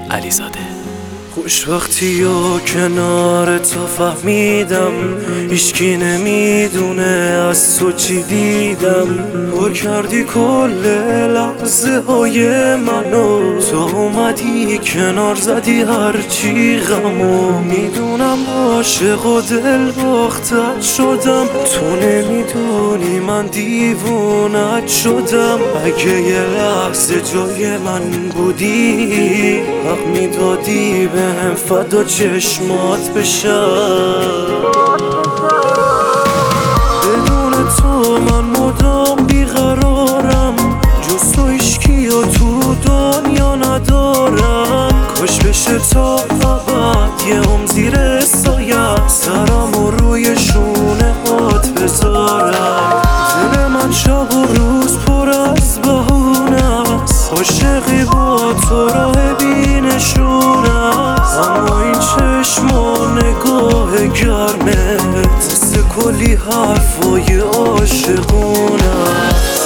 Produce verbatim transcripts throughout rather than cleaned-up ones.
علیزاده. خوشبختی یا کنار تو فهمیدم، هیچکی نمیدونه از تو چی دیدم. پر کردی کل لحظه های منو، تو اومدی کنار زدی هرچی غمو. میدونم عاشق و دل باختت شدم، تو نمیدونی من دیوونت شدم. اگه یه لحظه جای من بودی، حق میدادی بهم فدا چشمات بشم. بدون تو من مدام بیقرارم، جز تو هیچکی و تو دنیا ندارم. کاش بشه تا ابد یه هم زیر سایه، سرم و روی شونه هات بذارم. دل من شب و روز پر از بهونه است، عاشقی با تو راه بی نشونه است. اما این چشم و نگاه گرمه مثل کلی حرفای عاشقونه است.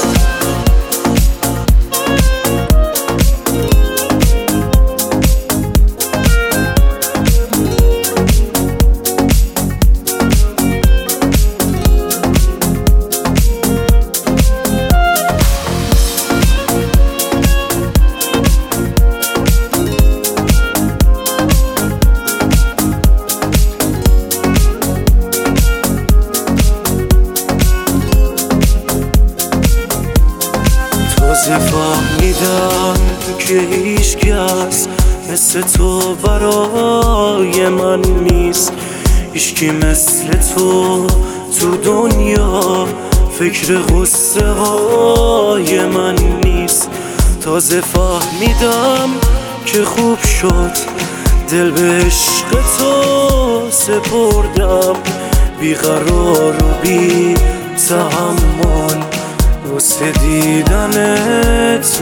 تازه فهمیدم که هیچ کس مثل تو برای من نیست. هیچکی مثل تو تو دنیا فکر غصه های من نیست. تازه فهمیدم که خوب شد دل به عشق تو سپردم. بیقرار و بی تحمل واسه دیدنت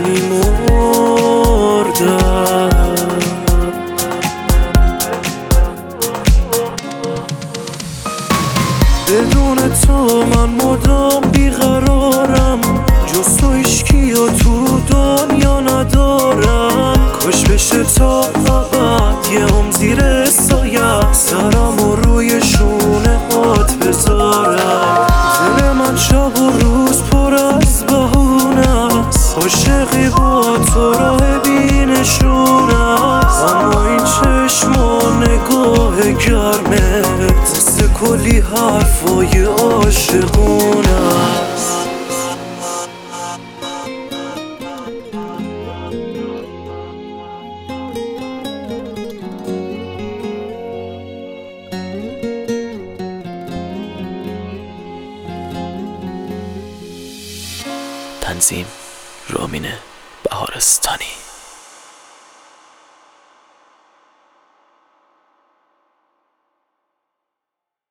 میمردم. بدون تو من مدام بیقرارم، جز تو هیچکی و تو دنیا ندارم. کاش بشه تا ابد یه هم زیر سایه، سرم و روی شونه هات بذارم. دل من شب و روز پر از بهونه است، عاشقی با تو راه بی نشونه است. اما این چشم و نگاه گرمه مثل کلی حرفای عاشقونه است. تنظیم رامین بهارستانی.